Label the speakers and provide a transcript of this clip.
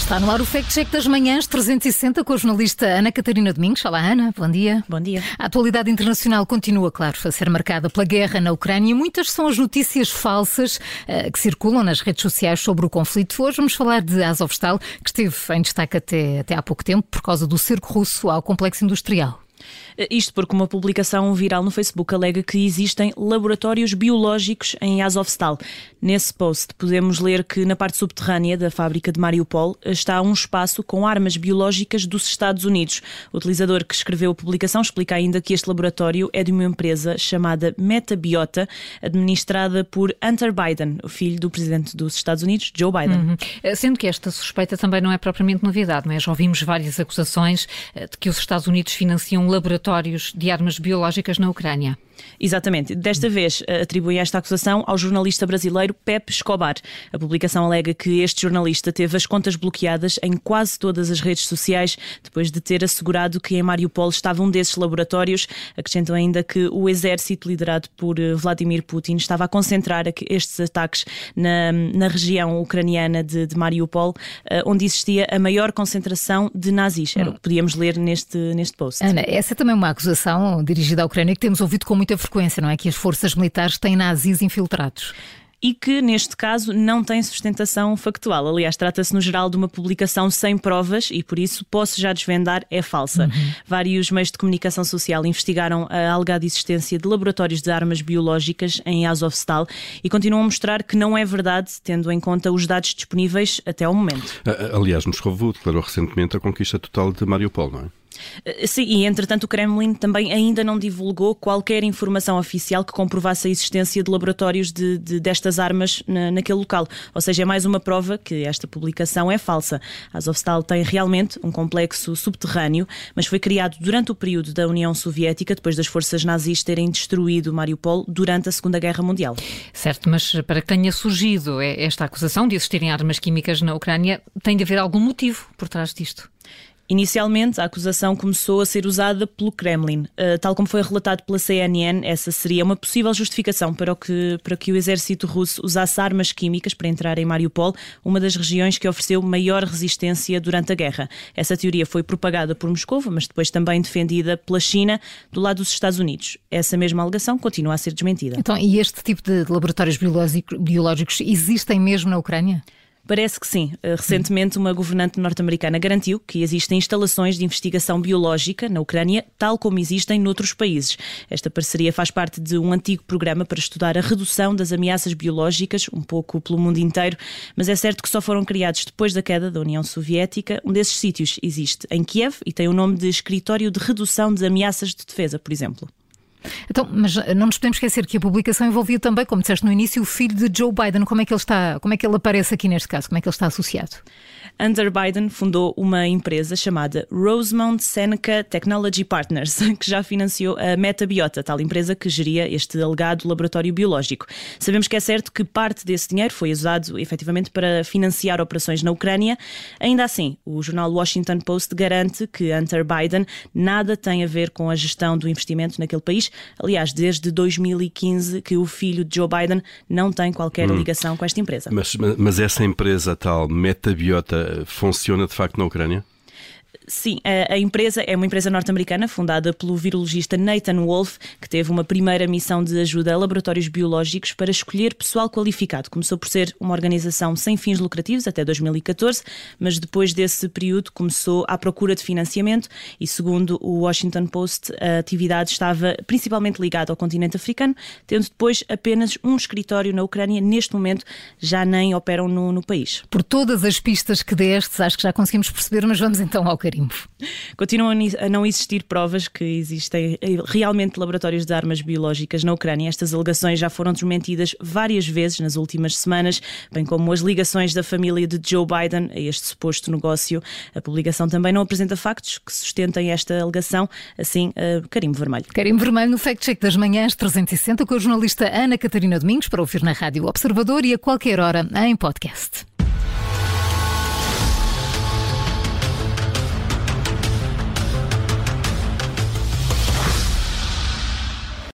Speaker 1: Está no ar o Fact Check das Manhãs 360 com a jornalista Ana Catarina Domingos. Olá, Ana, bom dia.
Speaker 2: Bom dia.
Speaker 1: A atualidade internacional continua, claro, a ser marcada pela guerra na Ucrânia. Muitas são as notícias falsas que circulam nas redes sociais sobre o conflito. Hoje vamos falar de Azovstal, que esteve em destaque até há pouco tempo por causa do cerco russo ao complexo industrial.
Speaker 2: Isto porque uma publicação viral no Facebook alega que existem laboratórios biológicos em Azovstal. Nesse post podemos ler que na parte subterrânea da fábrica de Mariupol está um espaço com armas biológicas dos Estados Unidos. O utilizador que escreveu a publicação explica ainda que este laboratório é de uma empresa chamada Metabiota, administrada por Hunter Biden, o filho do presidente dos Estados Unidos, Joe Biden.
Speaker 1: Sendo que esta suspeita também não é propriamente novidade, não é? Já ouvimos várias acusações de que os Estados Unidos financiam laboratórios de armas biológicas na Ucrânia.
Speaker 2: Exatamente. Desta vez atribui esta acusação ao jornalista brasileiro Pepe Escobar. A publicação alega que este jornalista teve as contas bloqueadas em quase todas as redes sociais depois de ter assegurado que em Mariupol estava um desses laboratórios. Acrescentam ainda que o exército liderado por Vladimir Putin estava a concentrar estes ataques na região ucraniana de Mariupol, onde existia a maior concentração de nazis. Era o que podíamos ler neste post.
Speaker 1: Ana, essa é também uma acusação dirigida à Ucrânia que temos ouvido com muita frequência, não é? Que as forças militares têm nazis infiltrados.
Speaker 2: E que, neste caso, não tem sustentação factual. Aliás, trata-se no geral de uma publicação sem provas e, por isso, posso já desvendar, é falsa. Vários meios de comunicação social investigaram a alegada existência de laboratórios de armas biológicas em Azovstal e continuam a mostrar que não é verdade, tendo em conta os dados disponíveis até ao momento.
Speaker 3: Aliás, Moscovo declarou recentemente a conquista total de Mariupol, não é?
Speaker 2: Sim, e entretanto o Kremlin também ainda não divulgou qualquer informação oficial que comprovasse a existência de laboratórios destas armas naquele local. Ou seja, é mais uma prova que esta publicação é falsa. Azovstal tem realmente um complexo subterrâneo, mas foi criado durante o período da União Soviética, depois das forças nazis terem destruído Mariupol durante a Segunda Guerra Mundial.
Speaker 1: Certo, mas para que tenha surgido esta acusação de existirem armas químicas na Ucrânia, tem de haver algum motivo por trás disto?
Speaker 2: Inicialmente, a acusação começou a ser usada pelo Kremlin. Tal como foi relatado pela CNN, essa seria uma possível justificação para que o exército russo usasse armas químicas para entrar em Mariupol, uma das regiões que ofereceu maior resistência durante a guerra. Essa teoria foi propagada por Moscovo, mas depois também defendida pela China, do lado dos Estados Unidos. Essa mesma alegação continua a ser desmentida.
Speaker 1: Então, e este tipo de laboratórios biológicos existem mesmo na Ucrânia?
Speaker 2: Parece que sim. Recentemente, uma governante norte-americana garantiu que existem instalações de investigação biológica na Ucrânia, tal como existem noutros países. Esta parceria faz parte de um antigo programa para estudar a redução das ameaças biológicas, um pouco pelo mundo inteiro, mas é certo que só foram criados depois da queda da União Soviética. Um desses sítios existe em Kiev e tem o nome de Escritório de Redução de Ameaças de Defesa, por exemplo.
Speaker 1: Então, mas não nos podemos esquecer que a publicação envolvia também, como disseste no início, o filho de Joe Biden. Como é que ele aparece aqui neste caso? Como é que ele está associado?
Speaker 2: Hunter Biden fundou uma empresa chamada Rosemount Seneca Technology Partners, que já financiou a Metabiota, tal empresa que geria este alegado laboratório biológico. Sabemos que é certo que parte desse dinheiro foi usado efetivamente para financiar operações na Ucrânia. Ainda assim, o jornal Washington Post garante que Hunter Biden nada tem a ver com a gestão do investimento naquele país. Aliás, desde 2015 que o filho de Joe Biden não tem qualquer ligação com esta empresa.
Speaker 3: Mas essa empresa tal, Metabiota, funciona de facto na Ucrânia?
Speaker 2: Sim, a empresa é uma empresa norte-americana fundada pelo virologista Nathan Wolf, que teve uma primeira missão de ajuda a laboratórios biológicos para escolher pessoal qualificado. Começou por ser uma organização sem fins lucrativos até 2014, mas depois desse período começou à procura de financiamento e, segundo o Washington Post, a atividade estava principalmente ligada ao continente africano, tendo depois apenas um escritório na Ucrânia. Neste momento já nem operam no país.
Speaker 1: Por todas as pistas que destes, acho que já conseguimos perceber, mas vamos então ao carimbo.
Speaker 2: Continuam a não existir provas que existem realmente laboratórios de armas biológicas na Ucrânia. Estas alegações já foram desmentidas várias vezes nas últimas semanas, bem como as ligações da família de Joe Biden a este suposto negócio. A publicação também não apresenta factos que sustentem esta alegação, assim, carimbo vermelho.
Speaker 1: Carimbo vermelho no Fact Check das Manhãs 360 com a jornalista Ana Catarina Domingos, para ouvir na Rádio Observador e a qualquer hora em podcast.